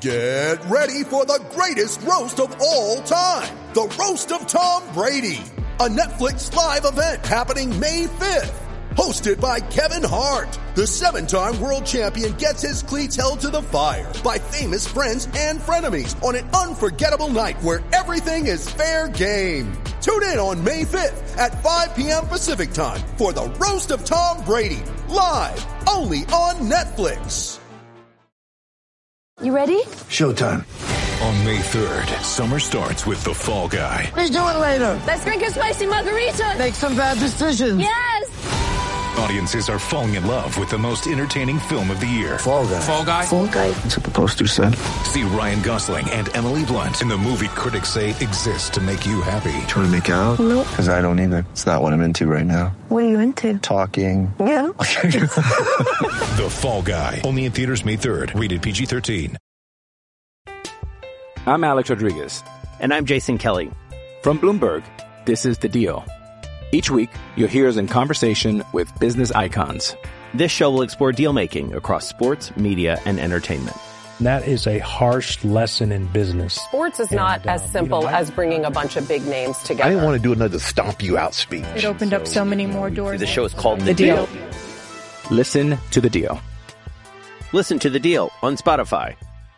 Get ready for the greatest roast of all time. The Roast of Tom Brady. A Netflix live event happening May 5th. Hosted by Kevin Hart. The 7-time world champion gets his cleats held to the fire by famous friends and frenemies on an unforgettable night where everything is fair game. Tune in on May 5th at 5 p.m. Pacific time for the Roast of Tom Brady. Live only on Netflix. You ready? Showtime. On May 3rd, summer starts with The Fall Guy. Let's do it later. Let's drink a spicy margarita. Make some bad decisions. Yes. Audiences are falling in love with the most entertaining film of the year. Fall Guy. Fall Guy? Fall Guy. That's what the poster said. See Ryan Gosling and Emily Blunt in the movie critics say exists to make you happy. Trying to make it out? Nope. Because I don't either. It's not what I'm into right now. What are you into? Talking. Yeah. The Fall Guy. Only in theaters May 3rd. Rated PG-13. I'm Alex Rodriguez. And I'm Jason Kelly. From Bloomberg, this is The Deal. Each week, you'll hear us in conversation with business icons. This show will explore deal-making across sports, media, and entertainment. That is a harsh lesson in business. Sports is not as simple as bringing a bunch of big names together. I didn't want to do another stomp you out speech. It opened up so many more doors. The show is called The Deal. Listen to The Deal. Listen to The Deal on Spotify.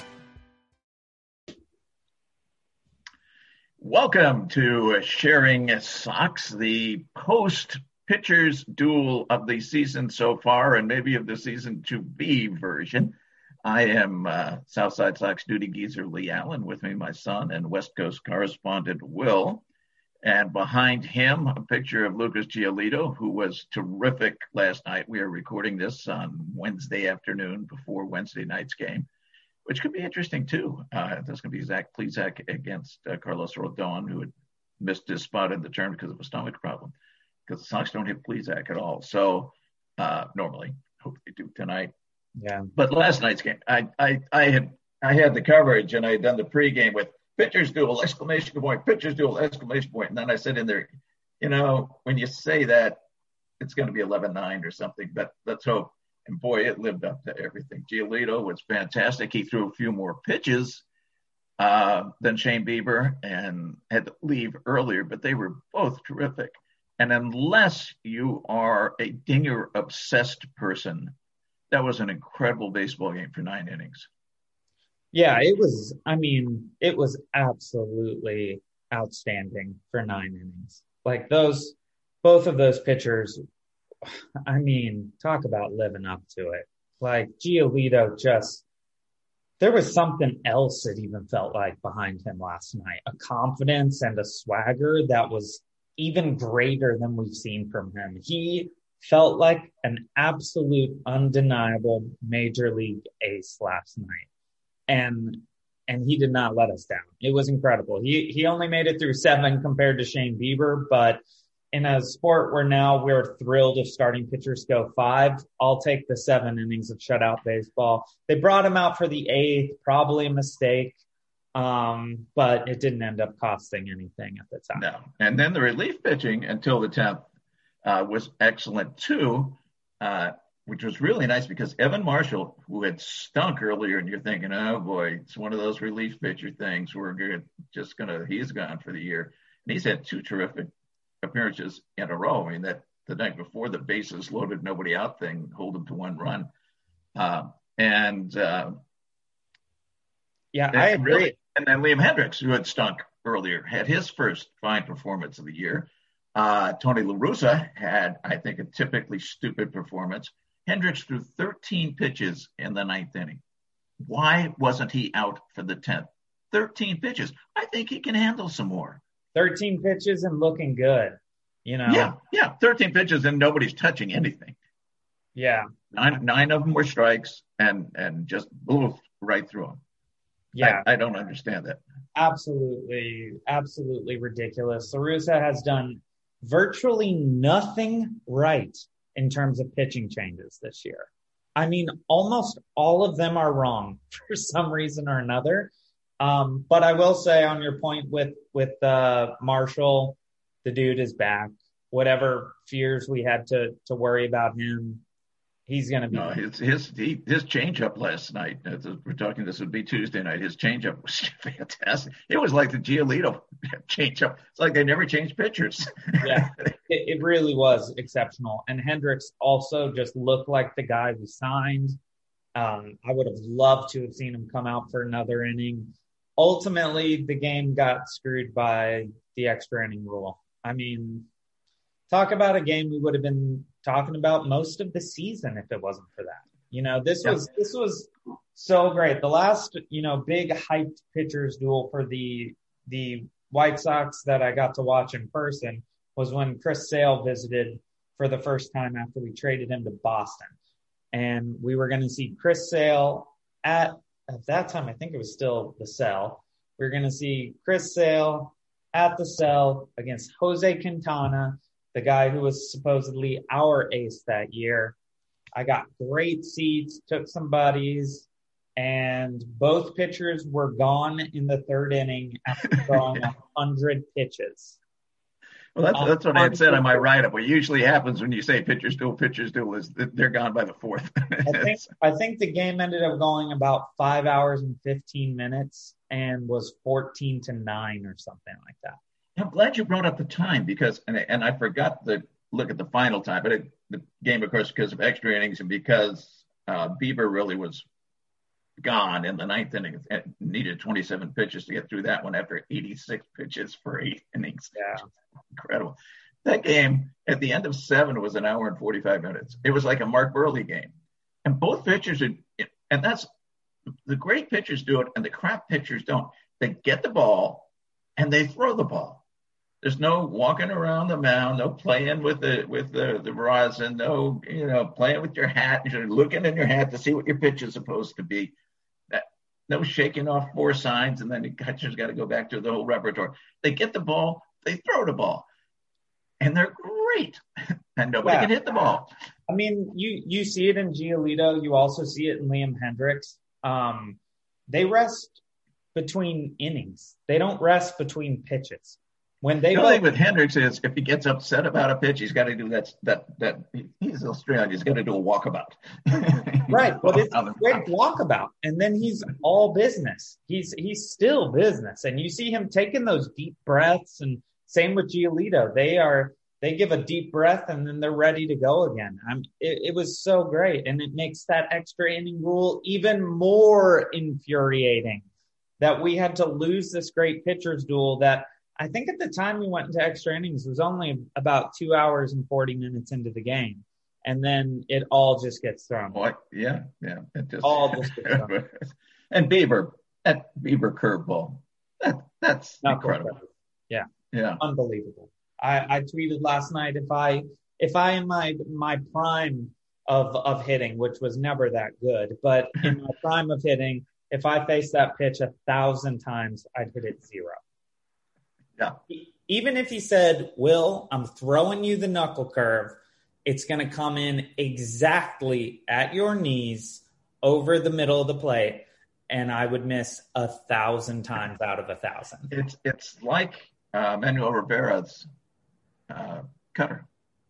Welcome to Sharing Socks, the post-pitchers duel of the season so far, and maybe of the season to be version. I am Southside Sox duty geezer Lee Allen, with me my son and West Coast correspondent Will. And behind him, a picture of Lucas Giolito, who was terrific last night. We are recording this on Wednesday afternoon before Wednesday night's game, which could be interesting, too. There's going to be Zach Plesac against Carlos Rodon, who had missed his spot in the term because of a stomach problem, because the Sox don't hit Plesac at all. So normally, hope they do tonight. Yeah. But last night's game, I had the coverage, and I had done the pregame with pitchers duel, exclamation point, pitchers duel, exclamation point. And then I said in there, when you say that, it's going to be 11-9 or something, but let's hope. And boy, it lived up to everything. Giolito was fantastic. He threw a few more pitches than Shane Bieber and had to leave earlier, but they were both terrific. And unless you are a Dinger-obsessed person, that was an incredible baseball game for 9 innings. Yeah, it was absolutely outstanding for 9 innings. Like both of those pitchers, talk about living up to it. Like Giolito there was something else it even felt like behind him last night. A confidence and a swagger that was even greater than we've seen from him. He felt like an absolute undeniable major league ace last night. And he did not let us down. It was incredible. He only made it through 7 compared to Shane Bieber, but in a sport where now we're thrilled if starting pitchers go 5, I'll take the 7 innings of shutout baseball. They brought him out for the 8th, probably a mistake, but it didn't end up costing anything at the time. No. And then the relief pitching until the 10th was excellent too, which was really nice because Evan Marshall, who had stunk earlier, and you're thinking, oh boy, it's one of those relief pitcher things. He's gone for the year. And he's had 2 terrific appearances in a row. That the night before, the bases loaded, nobody out thing, hold them to 1 run. I agree. And then Liam Hendricks, who had stunk earlier, had his first fine performance of the year. Tony La Russa had, I think, a typically stupid performance. Hendricks threw 13 pitches in the 9th inning. Why wasn't he out for the 10th? 13 pitches. I think he can handle some more. 13 pitches and looking good, Yeah, 13 pitches and nobody's touching anything. Yeah. 9 of them were strikes and just blew right through them. Yeah. I don't understand that. Absolutely ridiculous. La Russa has done virtually nothing right in terms of pitching changes this year. Almost all of them are wrong for some reason or another. But I will say on your point with Marshall, the dude is back. Whatever fears we had to worry about him, He's going to be. No, his changeup last night. We're talking. This would be Tuesday night. His changeup was fantastic. It was like the Giolito changeup. It's like they never changed pitchers. Yeah, it really was exceptional. And Hendricks also just looked like the guy we signed. I would have loved to have seen him come out for another inning. Ultimately, the game got screwed by the extra inning rule. I mean, talk about a game we would have been talking about most of the season if it wasn't for that. This was so great. The last, big hyped pitchers duel for the White Sox that I got to watch in person was when Chris Sale visited for the first time after we traded him to Boston. And we were going to see Chris Sale at that time, I think it was still the Cell. We were going to see Chris Sale at the Cell against Jose Quintana, the guy who was supposedly our ace that year. I got great seats, took some buddies, and both pitchers were gone in the third inning after throwing 100 pitches. Well, that's what I had said on my write-up. What usually happens when you say pitchers duel is that they're gone by the fourth. I think the game ended up going about 5 hours and 15 minutes and was 14-9 or something like that. I'm glad you brought up the time because, and I forgot to look at the final time, but the game, of course, because of extra innings and because Bieber really was gone in the ninth inning, it needed 27 pitches to get through that one after 86 pitches for 8 innings. Yeah. Incredible. That game at the end of 7 was an hour and 45 minutes. It was like a Mark Burley game. And both pitchers and that's the great pitchers do it and the crap pitchers don't. They get the ball and they throw the ball. There's no walking around the mound, no playing with the rosin, no, playing with your hat, looking in your hat to see what your pitch is supposed to be. No shaking off 4 signs, and then the catcher's got to go back to the whole repertoire. They get the ball, they throw the ball, and they're great. And nobody can hit the ball. I mean, you see it in Giolito. You also see it in Liam Hendricks. They rest between innings. They don't rest between pitches. When they the thing with Hendricks is if he gets upset about a pitch, he's got to do that he's Australian. He's got to do a walkabout. Right, but it's a great walkabout, and then he's all business. He's still business, and you see him taking those deep breaths. And same with Giolito. They give a deep breath, and then they're ready to go again. It was so great, and it makes that extra inning rule even more infuriating that we had to lose this great pitchers duel that. I think at the time we went into extra innings, it was only about 2 hours and 40 minutes into the game. And then it all just gets thrown. Yeah. It just, all just gets thrown. And that Bieber curveball, that's incredible. Yeah. Yeah. Unbelievable. I tweeted last night, if I in my prime of hitting, which was never that good, but in my prime of hitting, if I faced that pitch 1,000 times, I'd hit it 0. Yeah. Even if he said, Will, I'm throwing you the knuckle curve, it's going to come in exactly at your knees over the middle of the plate, and I would miss 1,000 times out of 1,000. It's like Manuel Rivera's cutter.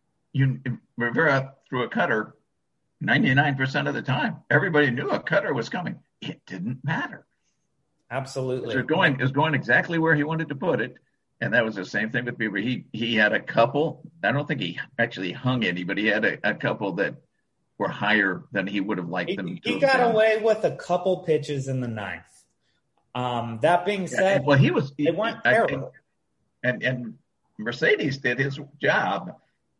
Rivera threw a cutter 99% of the time. Everybody knew a cutter was coming. It didn't matter. Absolutely. It was going exactly where he wanted to put it. And that was the same thing with Bieber. He had a couple. I don't think he actually hung any, but he had a couple that were higher than he would have liked them to. He got away with a couple pitches in the ninth. That being said, they weren't terrible. And Mercedes did his job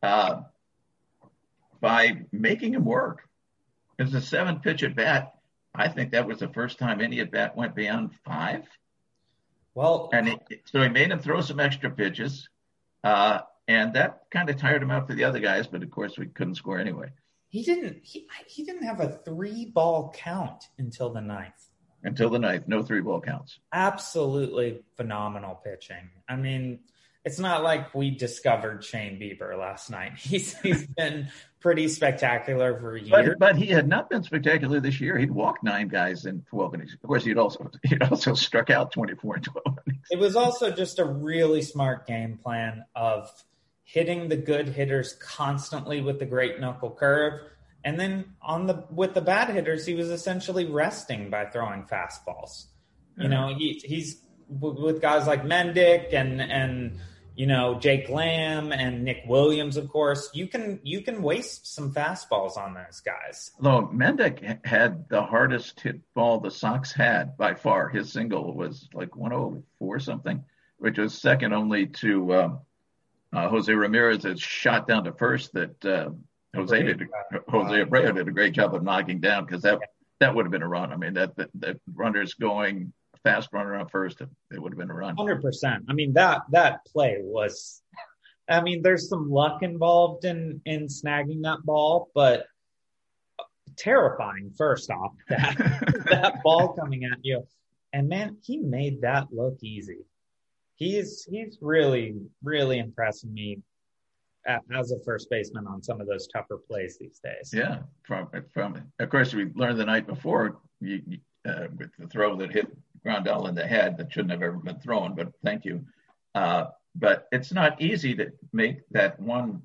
by making him work. It was a 7-pitch at bat. I think that was the first time any at bat went beyond 5. Well, so he made him throw some extra pitches, and that kind of tired him out for the other guys. But of course, we couldn't score anyway. He didn't have a 3-ball count until the ninth. No 3-ball counts. Absolutely phenomenal pitching. I mean, it's not like we discovered Shane Bieber last night. He's been pretty spectacular for years. But he had not been spectacular this year. He'd walked 9 guys in 12 innings. Of course, he'd also struck out 24 in 12 innings. It was also just a really smart game plan of hitting the good hitters constantly with the great knuckle curve And then with the bad hitters, he was essentially resting by throwing fastballs. You know, he's with guys like Mendick and you know, Jake Lamb and Nick Williams, of course. You can waste some fastballs on those guys. Though Mendick had the hardest hit ball the Sox had by far. His single was like 104 something, which was second only to Jose Ramirez's shot down to first that Jose Abreu did a great job of knocking down, because that would have been a run. I mean, that runner's going fast runner on first, it would have been a run. 100%. I mean, that play was, I mean, there's some luck involved in snagging that ball, but terrifying, first off, that ball coming at you. And man, he made that look easy. He's really, really impressing me as a first baseman on some of those tougher plays these days. Yeah. From of course, we learned the night before with the throw that hit Grandal in the head that shouldn't have ever been thrown, but thank you. But it's not easy to make that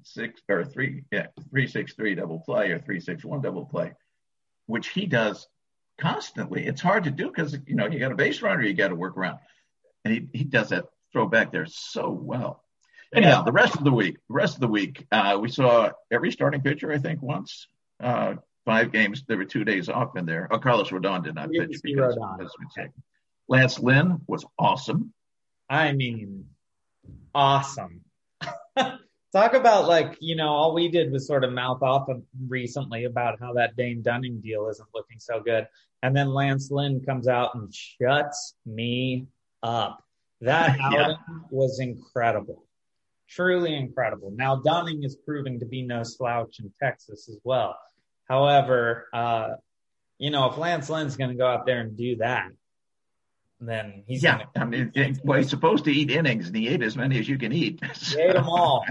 3-6-3 double play or 3-6-1 double play, which he does constantly. It's hard to do because, you know, you got a base runner you got to work around. And he does that throw back there so well. Anyhow, the rest of the week, we saw every starting pitcher, I think, once. 5 games. There were 2 days off in there. Oh, Carlos Rodon did not pitch because Lance Lynn was awesome. I mean, awesome. Talk about, like, you know, all we did was sort of mouth off recently about how that Dane Dunning deal isn't looking so good. And then Lance Lynn comes out and shuts me up. That outing was incredible. Truly incredible. Now, Dunning is proving to be no slouch in Texas as well. However, you know, if Lance Lynn's going to go out there and do that, then he's he's supposed to eat innings, and he ate as many as you can eat. He ate them all.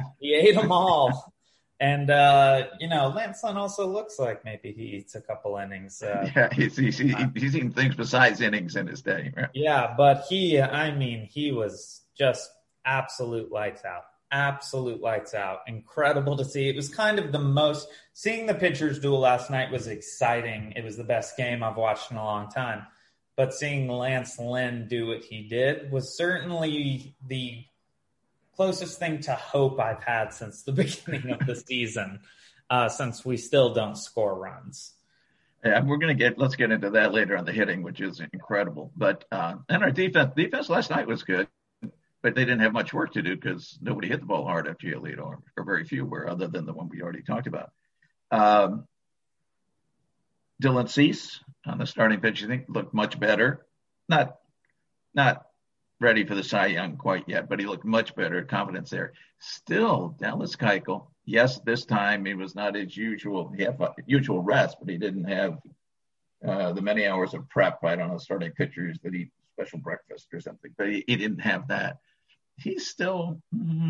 And, you know, Lance Lynn also looks like maybe he eats a couple innings. He's eaten things besides innings in his day. Right? Yeah, but he was just absolute lights out. Absolute lights out. Incredible to see. It was kind of seeing the pitchers duel last night was exciting. It was the best game I've watched in a long time. But seeing Lance Lynn do what he did was certainly the closest thing to hope I've had since the beginning of the season, since we still don't score runs. Yeah, let's get into that later on the hitting, which is incredible. But and our defense last night was good, but they didn't have much work to do because nobody hit the ball hard after Giolito, or very few were, other than the one we already talked about. Dylan Cease on the starting pitch, I think, looked much better. Not ready for the Cy Young quite yet, but he looked much better. Confidence there. Still, Dallas Keuchel, yes, this time he was not his usual. He had usual rest, but he didn't have the many hours of prep. I don't know, starting pitchers that eat special breakfast or something, but he didn't have that. He's still,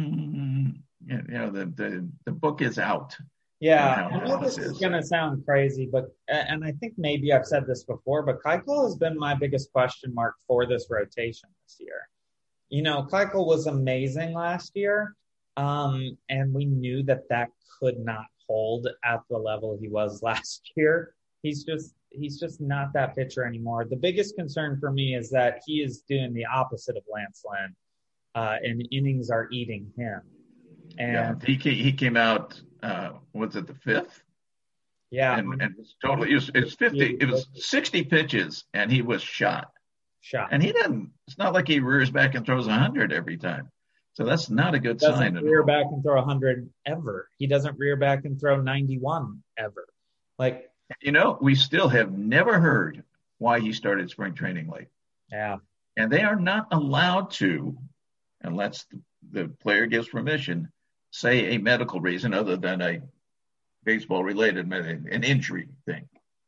the book is out. Yeah, I know this is going to sound crazy, and I think maybe I've said this before, but Keuchel has been my biggest question mark for this rotation this year. You know, Keuchel was amazing last year, and we knew that could not hold at the level he was last year. He's just not that pitcher anymore. The biggest concern for me is that he is doing the opposite of Lance Lynn, and innings are eating him. And he came out. Was it the 5th? Yeah, and it was totally. It was 50. It was 60 pitches, and he was shot. And he didn't. It's not like he rears back and throws 100 every time. So that's not a good sign. Doesn't rear back and throw 100 ever. He doesn't rear back and throw 91 ever. Like, you know, we still have never heard why he started spring training late. Yeah, and they are not allowed to, unless the player gives permission, say a medical reason other than a baseball-related, an injury thing.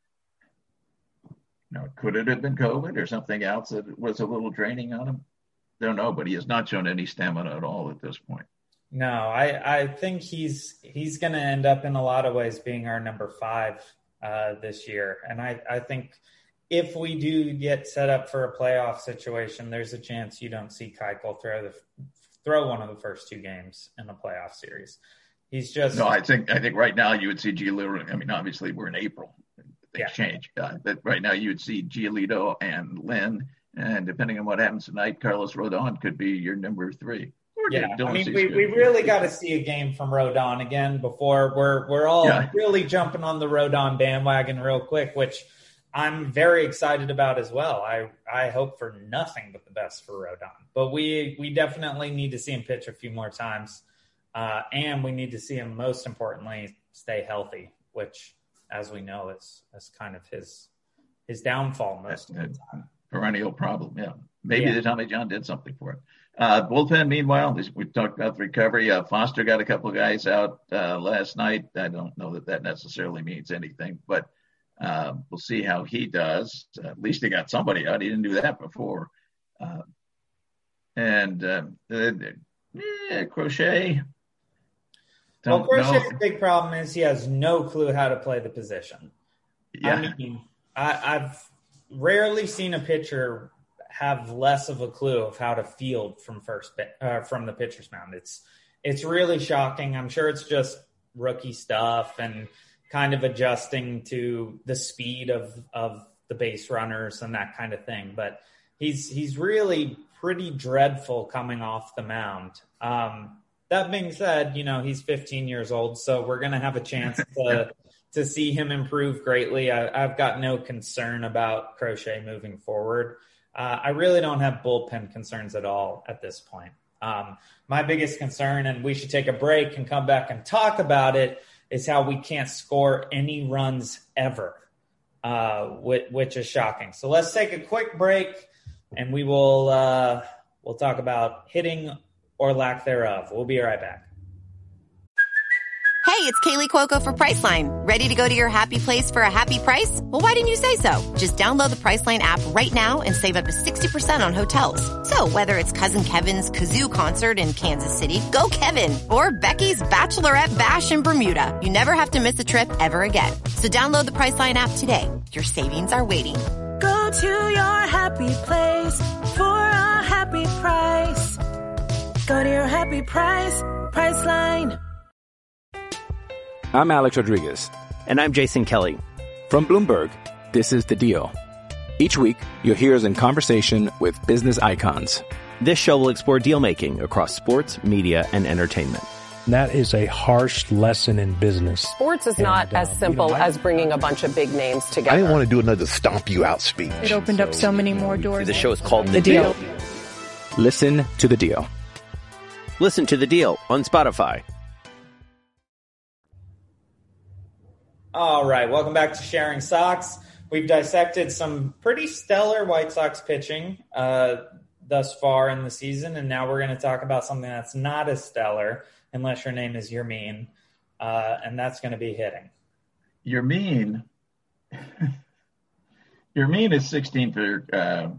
Now, could it have been COVID or something else that was a little draining on him? Don't know, but he has not shown any stamina at all at this point. No, I think he's going to end up in a lot of ways being our number 5 this year. And I think if we do get set up for a playoff situation, there's a chance you don't see Keuchel throw one of the first 2 games in a playoff series. He's just no. I think right now you would see Giolito. I mean, obviously we're in April. Things change, but right now you would see Giolito and Lynn, and depending on what happens tonight, Carlos Rodon could be your number 3. Yeah, I mean, we really got to see a game from Rodon again before we're all really jumping on the Rodon bandwagon real quick, which I'm very excited about as well. I hope for nothing but the best for Rodon, but we definitely need to see him pitch a few more times, and we need to see him, most importantly, stay healthy, which, as we know, is kind of his downfall most of the time. Perennial problem, yeah. Maybe the Tommy John did something for it. Bullpen, meanwhile, we talked about the recovery. Foster got a couple of guys out last night. I don't know that necessarily means anything, but we'll see how he does. At least he got somebody out. He didn't do that before. Crochet. Crochet's big problem is he has no clue how to play the position. Yeah. I mean, I've rarely seen a pitcher have less of a clue of how to field from the pitcher's mound. It's really shocking. I'm sure it's just rookie stuff and kind of adjusting to the speed of the base runners and that kind of thing. But he's really pretty dreadful coming off the mound. That being said, he's 15 years old, so we're going to have a chance to see him improve greatly. I've got no concern about Crochet moving forward. I really don't have bullpen concerns at all at this point. My biggest concern, and we should take a break and come back and talk about it, is how we can't score any runs ever, which is shocking. So let's take a quick break, and we'll talk about hitting or lack thereof. We'll be right back. Hey, it's Kaylee Cuoco for Priceline. Ready to go to your happy place for a happy price? Well, why didn't you say so? Just download the Priceline app right now and save up to 60% on hotels. So whether it's Cousin Kevin's Kazoo Concert in Kansas City, go Kevin, or Becky's Bachelorette Bash in Bermuda, you never have to miss a trip ever again. So download the Priceline app today. Your savings are waiting. Go to your happy place for a happy price. Go to your happy price, Priceline. I'm Alex Rodriguez. And I'm Jason Kelly. From Bloomberg, this is The Deal. Each week, you'll hear us in conversation with business icons. This show will explore deal-making across sports, media, and entertainment. That is a harsh lesson in business. Sports is not as simple as bringing a bunch of big names together. I didn't want to do another stomp you out speech. It opened up so many more doors. The show is called The Deal. Listen to The Deal. Listen to The Deal on Spotify. All right, welcome back to Sharing Sox. We've dissected some pretty stellar White Sox pitching thus far in the season, and now we're going to talk about something that's not as stellar, unless your name is Yermin, and that's going to be hitting. Yermin is 16 for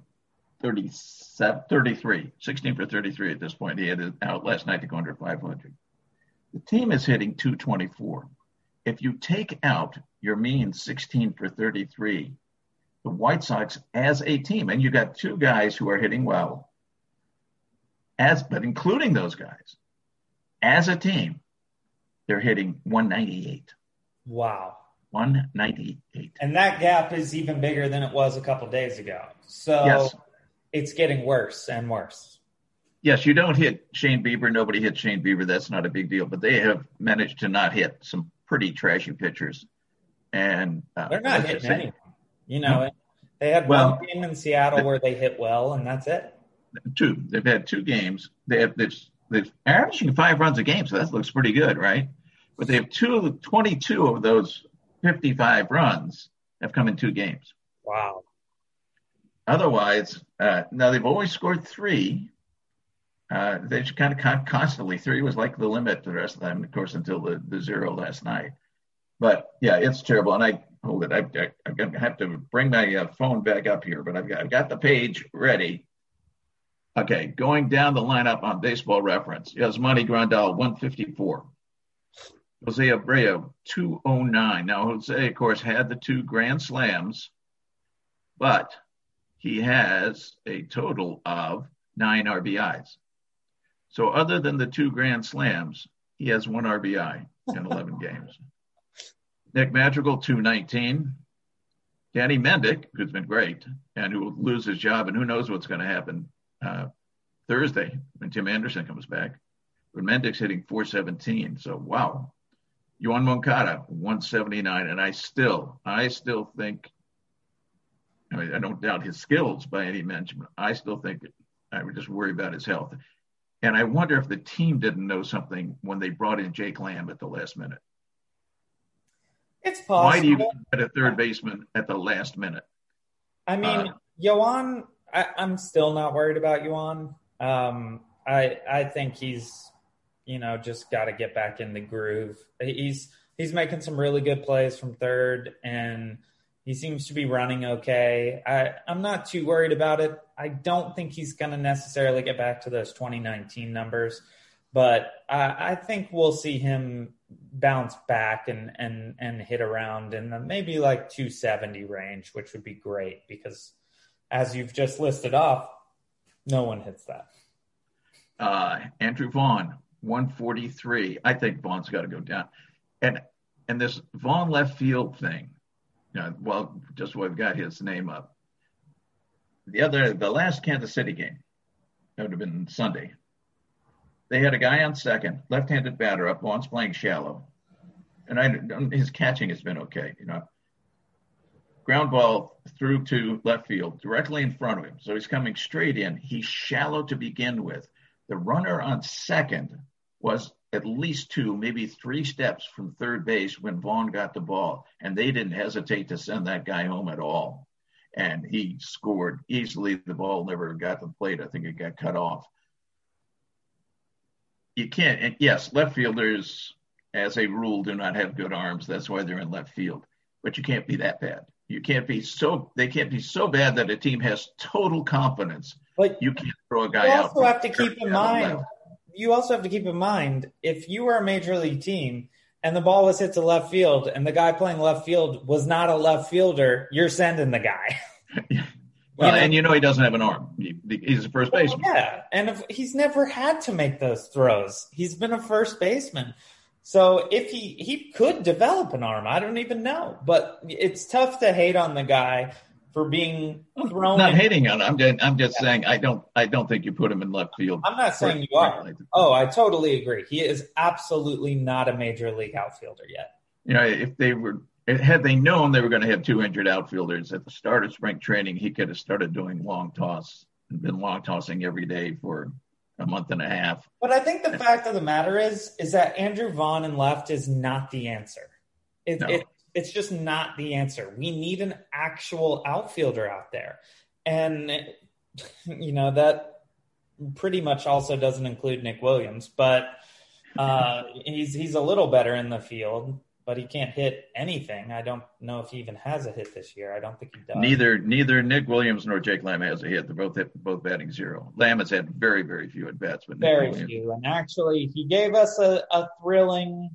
33. 16 for 33 at this point. He had it out last night to go under 500. The team is hitting 224. If you take out Yermin 16 for 33, the White Sox as a team, and you got two guys who are hitting well, but including those guys, as a team, they're hitting 198. Wow. 198. And that gap is even bigger than it was a couple days ago. So yes. It's getting worse and worse. Yes, you don't hit Shane Bieber. Nobody hits Shane Bieber. That's not a big deal. But they have managed to not hit some pretty trashy pitchers. And they're not hitting anyone. They had one game in Seattle where they hit well, and that's it. They've had 2 games. They're averaging 5 runs a game, so that looks pretty good, right? But they have 22 of those 55 runs have come in 2 games. Wow. Otherwise, now they've always scored 3. They just kind of constantly 3 was like the limit the rest of the time, of course, until the 0 last night. But yeah, it's terrible. And I'm going to have to bring my phone back up here, but I've got the page ready. Okay, going down the lineup on Baseball Reference. Yasmani Grandal, 154. Jose Abreu, 209. Now, Jose, of course, had the 2 grand slams, but he has a total of 9 RBIs. So other than the 2 grand slams, He has 1 RBI in 11 games. Nick Madrigal, 219. Danny Mendick, who's been great, and who will lose his job, and who knows what's going to happen Thursday when Tim Anderson comes back. But Mendick's hitting 417, so wow. Yoan Moncada, 179, and I still think, I mean, I don't doubt his skills by any means, but I still think I would just worry about his health. And I wonder if the team didn't know something when they brought in Jake Lamb at the last minute. It's possible. Why do you get a third baseman at the last minute? I mean, Yoan, I'm still not worried about Yoan. I think he's, just got to get back in the groove. He's making some really good plays from third, and he seems to be running okay. I'm not too worried about it. I don't think he's going to necessarily get back to those 2019 numbers, but I think we'll see him bounce back and hit around in the maybe like 270 range, which would be great because as you've just listed off, no one hits that. Andrew Vaughn, 143. I think Vaughn's got to go down. And this Vaughn left field thing, just we've got his name up. The last Kansas City game, that would have been Sunday. They had a guy on second, left-handed batter up. Vaughn's playing shallow, and his catching has been okay. Ground ball through to left field, directly in front of him. So he's coming straight in. He's shallow to begin with. The runner on second was at least 2, maybe 3 steps from third base when Vaughn got the ball, and they didn't hesitate to send that guy home at all. And he scored easily. The ball never got to the plate. I think it got cut off. You can't, and yes, left fielders, as a rule, do not have good arms. That's why they're in left field. But you can't be that bad. They can't be so bad that a team has total confidence. But you can't throw a guy out. You also have to keep in mind, if you were a major league team and the ball was hit to left field and the guy playing left field was not a left fielder, you're sending the guy. Well, and he doesn't have an arm. He's a first baseman. Yeah, and he's never had to make those throws. He's been a first baseman. So if he could develop an arm, I don't even know. But it's tough to hate on the guy for being thrown. Not hating on him. I'm just saying I don't think you put him in left field. I'm not saying you are. Oh, I totally agree. He is absolutely not a major league outfielder yet. Had they known they were going to have 2 injured outfielders at the start of spring training, he could have started doing long toss and been long tossing every day for a month and a half. But I think the fact of the matter is that Andrew Vaughn in left is not the answer. It's just not the answer. We need an actual outfielder out there. And, that pretty much also doesn't include Nick Williams, but he's a little better in the field. But he can't hit anything. I don't know if he even has a hit this year. I don't think he does. Neither Nick Williams nor Jake Lamb has a hit. They're both batting 0. Lamb has had very, very few at bats, but very few. And actually, he gave us a thrilling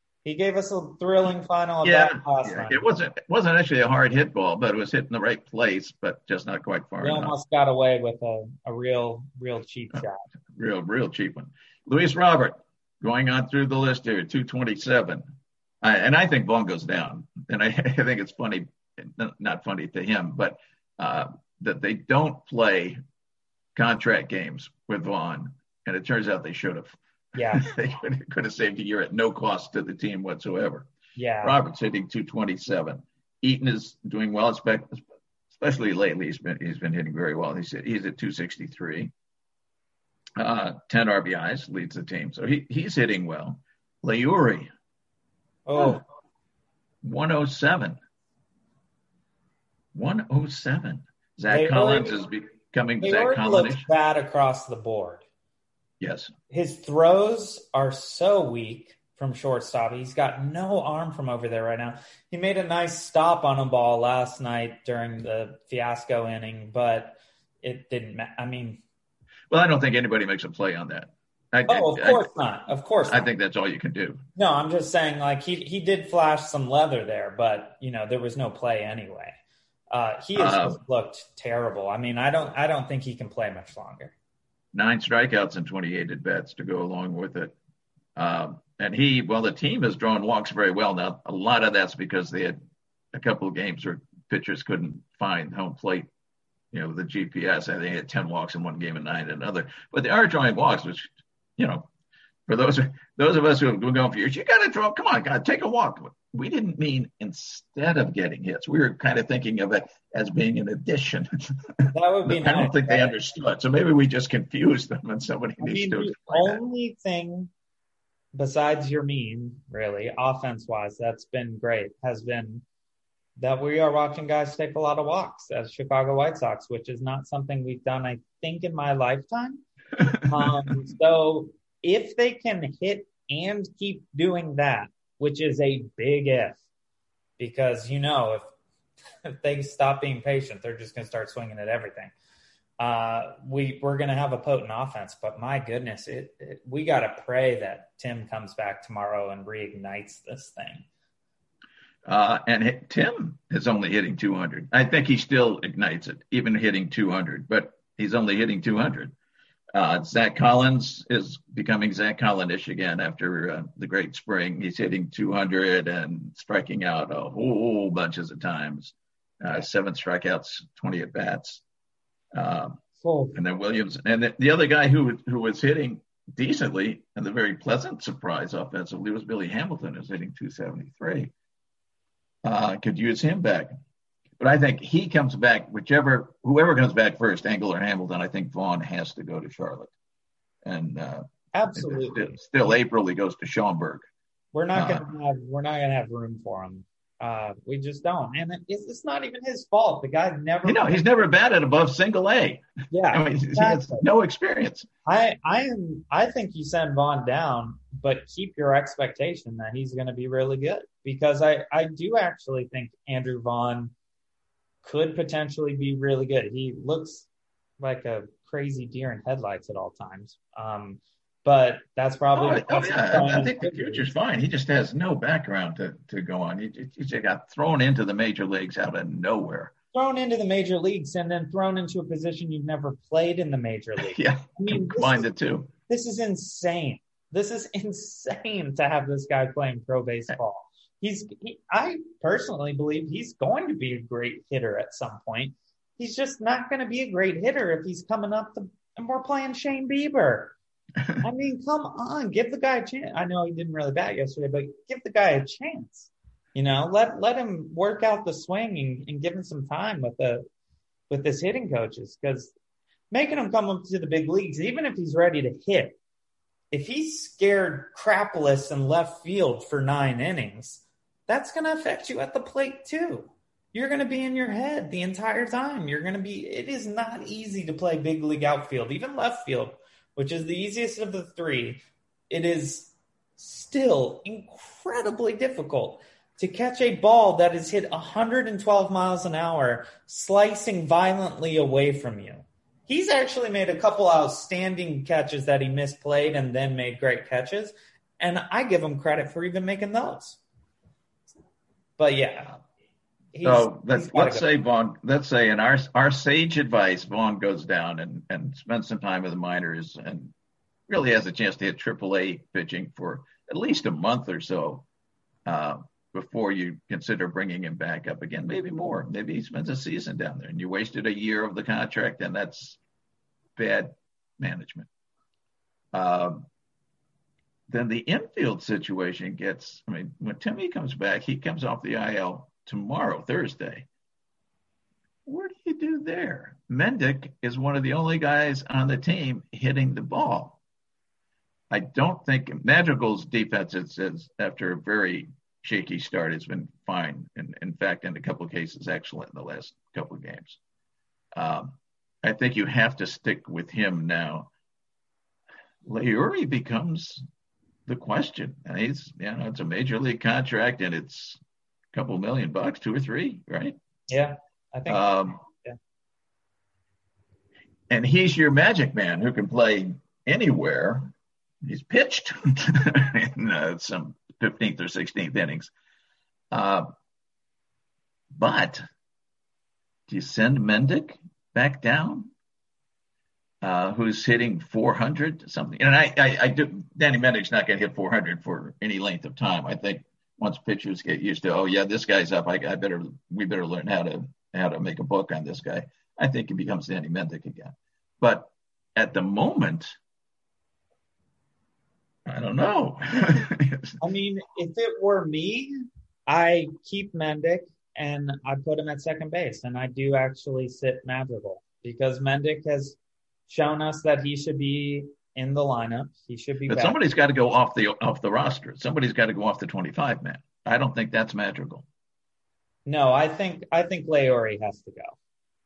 final at bat last night. It wasn't actually a hard hit ball, but it was hit in the right place, but just not quite far enough. He almost got away with a real cheap shot. Real cheap one. Luis Robert going on through the list here, 227. And I think Vaughn goes down. And I think it's funny, not funny to him, but that they don't play contract games with Vaughn. And it turns out they should have. Yeah. They could have saved a year at no cost to the team whatsoever. Yeah. Robert's hitting 227. Eaton is doing well, especially lately. He's been hitting very well. He's at 263. 10 RBIs, leads the team. So he's hitting well. Leury. 107. 107. Zach Collins is becoming Zach Collins. Looks bad across the board. Yes. His throws are so weak from shortstop. He's got no arm from over there right now. He made a nice stop on a ball last night during the fiasco inning, but it didn't matter. I mean, well, I don't think anybody makes a play on that. Of course not. Of course not. I think that's all you can do. No, I'm just saying, like, he did flash some leather there, but there was no play anyway. He has looked terrible. I mean, I don't think he can play much longer. 9 strikeouts and 28 at bats to go along with it. And the team has drawn walks very well. Now, a lot of that's because they had a couple of games where pitchers couldn't find home plate, the GPS. I think they had 10 walks in one game and 9 in another. But they are drawing walks, which, for those of us who have been going for years, you got to draw. Come on, God, take a walk. We didn't mean instead of getting hits. We were kind of thinking of it as being an addition. That would be I don't think they understood. So maybe we just confused them and somebody needs to explain the only thing besides your mean, really, offense-wise, that's been great, has been that we are watching guys take a lot of walks as Chicago White Sox, which is not something we've done, I think, in my lifetime. So if they can hit and keep doing that, which is a big if, because, if they stop being patient, they're just going to start swinging at everything. We're going to have a potent offense, but my goodness, we got to pray that Tim comes back tomorrow and reignites this thing. And Tim is only hitting 200. I think he still ignites it, even hitting 200, but he's only hitting 200. Zach Collins is becoming Zach Collins-ish again after the great spring. He's hitting 200 and striking out a whole bunches of times. 7 strikeouts, 20 at bats. And then Williams, and the other guy who was hitting decently and the very pleasant surprise offensively was Billy Hamilton, who's hitting 273. Could use him back. But I think he comes back, whoever comes back first, Engel or Hamilton, I think Vaughn has to go to Charlotte. And absolutely. Still April, he goes to Schaumburg. We're not gonna have room for him. We just don't. And it's not even his fault. The guy never he's never batted above single A. Yeah. I mean, exactly. He has no experience. I think you send Vaughn down, but keep your expectation that he's going to be really good, because I do actually think Andrew Vaughn could potentially be really good. He looks like a crazy deer in headlights at all times. But that's probably I think the future's fine. He just has no background to go on. He just got thrown into the major leagues out of nowhere. Thrown into the major leagues and then thrown into a position you've never played in the major league. Yeah, I mean, combined the two. This is insane. This is insane to have this guy playing pro baseball. I personally believe he's going to be a great hitter at some point. He's just not going to be a great hitter if he's coming up and we're playing Shane Bieber. I mean, come on, give the guy a chance. I know he didn't really bat yesterday, but give the guy a chance. Let him work out the swing and give him some time with his hitting coaches, because making him come up to the big leagues, even if he's ready to hit, if he's scared crapless in left field for 9 innings, that's going to affect you at the plate too. You're going to be in your head the entire time. It is not easy to play big league outfield, even left field, which is the easiest of the 3. It is still incredibly difficult to catch a ball that is hit 112 miles an hour, slicing violently away from you. He's actually made a couple outstanding catches that he misplayed and then made great catches, and I give him credit for even making those. But yeah. Let's say in our sage advice, Vaughn goes down and spends some time with the minors and really has a chance to hit AAA pitching for at least a month or so before you consider bringing him back up again. Maybe more. Maybe he spends a season down there and you wasted a year of the contract, and that's bad management. Then the infield situation when Timmy comes back, he comes off the IL tomorrow, Thursday. What do you do there? Mendick is one of the only guys on the team hitting the ball. I don't think Madrigal's defense is after a very shaky start, has been fine. And in fact, in a couple of cases, excellent in the last couple of games. I think you have to stick with him now. Leury becomes the question. And it's a major league contract and it's a couple $1 million, $2 or $3 million, right? Yeah, I think. Yeah. And he's your magic man who can play anywhere. He's pitched in some 15th or 16th innings. But do you send Mendick back down? who's hitting 400 something. And I do. Danny Mendick's not going to hit 400 for any length of time. I think once pitchers get used to, oh yeah, this guy's up, we better learn how to make a book on this guy. I think he becomes Danny Mendick again. But at the moment, I don't know. I mean, if it were me, I keep Mendick and I put him at second base, and I do actually sit Madrigal because Mendick has shown us that he should be in the lineup. He should be. But back. Somebody's got to go off the roster. Somebody's got to go off the 25 man. I don't think that's Madrigal. No, I think Laori has to go.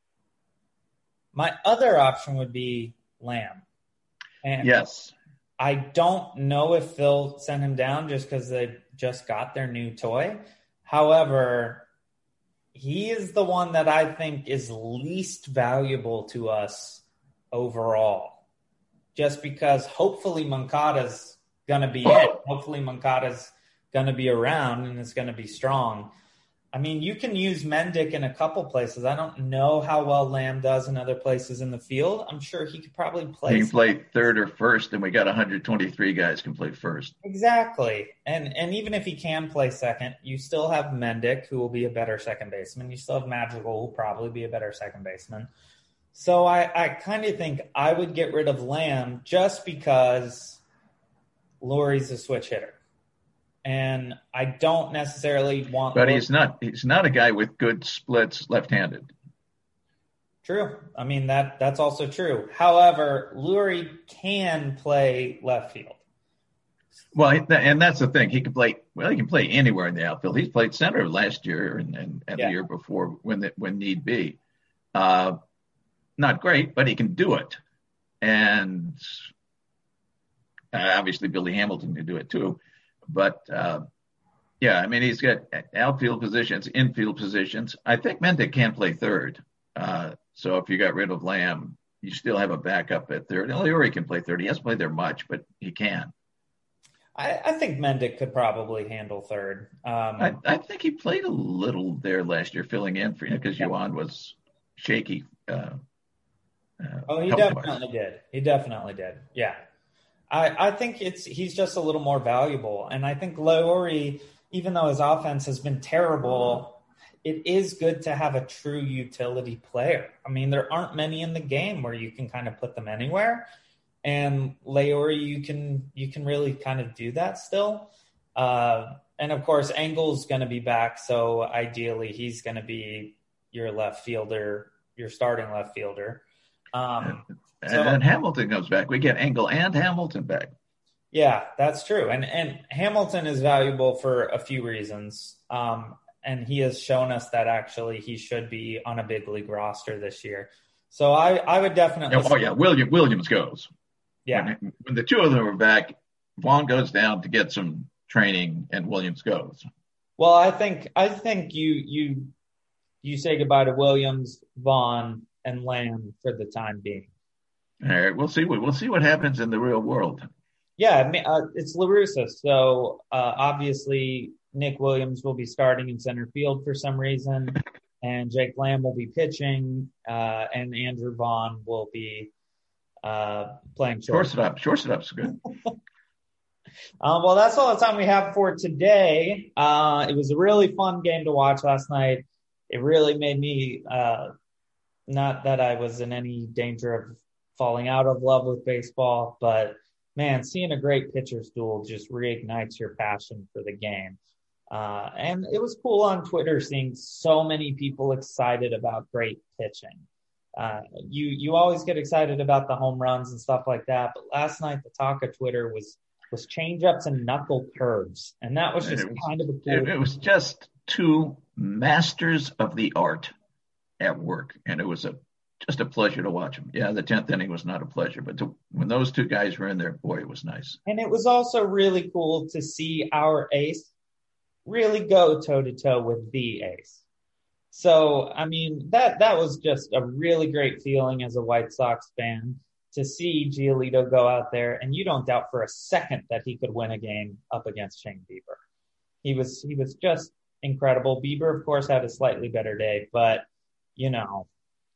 My other option would be Lamb. And yes. I don't know if they'll send him down just because they just got their new toy. However, he is the one that I think is least valuable to us overall. Just because hopefully Moncada's going to be in. Hopefully Moncada's going to be around and is going to be strong. I mean, you can use Mendick in a couple places. I don't know how well Lamb does in other places in the field. I'm sure he could probably play. He can play third or first, and we got 123 guys can play first. Exactly. And even if he can play second, you still have Mendick, who will be a better second baseman. You still have Madrigal, who will probably be a better second baseman. So I kind of think I would get rid of Lamb just because Lauri's a switch hitter. And I don't necessarily want. But he's not a guy with good splits left-handed. True. I mean that's also true. However, Lurie can play left field. Well, and that's the thing. He can play. Well, he can play anywhere in the outfield. He's played center last year and the year before when need be. Not great, but he can do it. And obviously, Billy Hamilton can do it too. But, I mean, he's got outfield positions, infield positions. I think Mendick can play third. So if you got rid of Lamb, you still have a backup at third. And Lauri can play third. He hasn't played there much, but he can. I think Mendick could probably handle third. I think he played a little there last year, filling in for because Yuan was shaky. He definitely did. He definitely did. Yeah. I think he's just a little more valuable. And I think Lauri, even though his offense has been terrible, it is good to have a true utility player. I mean, there aren't many in the game where you can kind of put them anywhere. And Lauri, you can really kind of do that still. And of course, Engel's going to be back. So ideally he's going to be your left fielder, your starting left fielder. And then Hamilton comes back. We get Engel and Hamilton back. Yeah, that's true. And Hamilton is valuable for a few reasons. And he has shown us that actually he should be on a big league roster this year. So I would definitely. Williams goes. Yeah. When the two of them are back, Vaughn goes down to get some training and Williams goes. Well, I think you say goodbye to Williams, Vaughn, and Lamb for the time being. All right, we'll see what happens in the real world. Yeah, it's La Russa, so obviously Nick Williams will be starting in center field for some reason, and Jake Lamb will be pitching, and Andrew Vaughn will be playing shortstop. Shortstop's good. Well, that's all the time we have for today. It was a really fun game to watch last night. It really made me, not that I was in any danger of falling out of love with baseball, but man, seeing a great pitcher's duel just reignites your passion for the game. And it was cool on Twitter seeing so many people excited about great pitching. You always get excited about the home runs and stuff like that, but last night the talk of Twitter was change-ups and knuckle curves, and that was just kind of a cool. It was just two masters of the art at work, and it was just a pleasure to watch them. Yeah, the 10th inning was not a pleasure, but when those two guys were in there, boy, it was nice. And it was also really cool to see our ace really go toe-to-toe with the ace. So, I mean, that was just a really great feeling as a White Sox fan to see Giolito go out there, and you don't doubt for a second that he could win a game up against Shane Bieber. He was just incredible. Bieber, of course, had a slightly better day, but,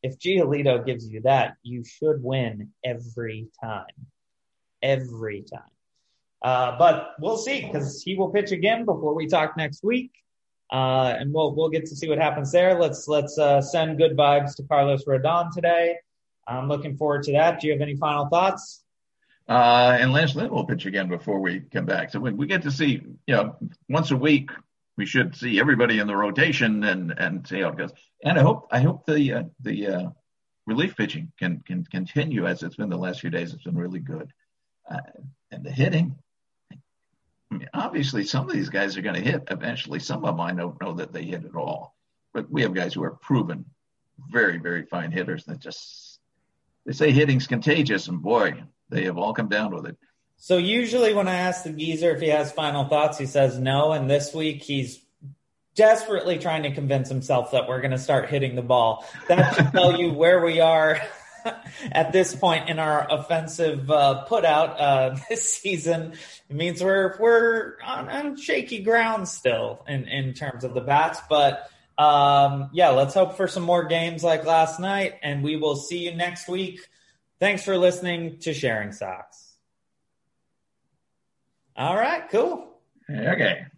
if Giolito gives you that, you should win every time. Every time. But we'll see, because he will pitch again before we talk next week. And we'll get to see what happens there. Let's send good vibes to Carlos Rodon today. I'm looking forward to that. Do you have any final thoughts? And Lance Lynn will pitch again before we come back. So we get to see, once a week, we should see everybody in the rotation and see how it goes. And I hope the relief pitching can continue as it's been the last few days. It's been really good. And the hitting, I mean, obviously some of these guys are going to hit eventually. Some of them I don't know that they hit at all. But we have guys who are proven very, very fine hitters that they say hitting's contagious, and boy, they have all come down with it. So usually when I ask the geezer if he has final thoughts, he says no. And this week he's desperately trying to convince himself that we're going to start hitting the ball. That should tell you where we are at this point in our offensive put out this season. It means we're on shaky ground still in terms of the bats. But let's hope for some more games like last night, and we will see you next week. Thanks for listening to Sharing Sox. All right, cool. Okay.